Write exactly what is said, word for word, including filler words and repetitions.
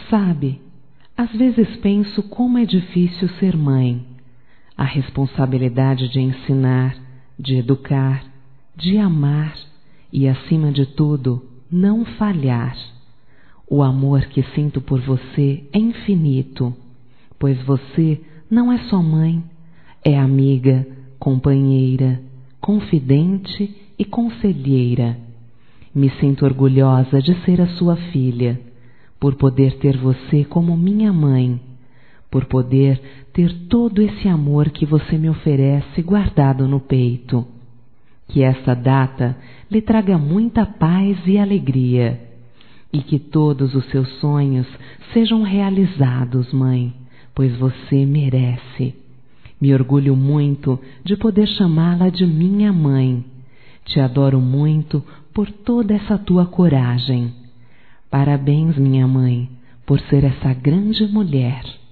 Sabe, às vezes penso como é difícil ser mãe. A responsabilidade de ensinar, de educar, de amar e, acima de tudo, não falhar. O amor que sinto por você é infinito, pois você não é só mãe, é amiga, companheira, confidente e conselheira. Me sinto orgulhosa de ser a sua filha, por poder ter você como minha mãe, por poder ter todo esse amor que você me oferece guardado no peito. Que esta data lhe traga muita paz e alegria, e que todos os seus sonhos sejam realizados, mãe, pois você merece. Me orgulho muito de poder chamá-la de minha mãe. Te adoro muito por toda essa tua coragem. Parabéns, minha mãe, por ser essa grande mulher.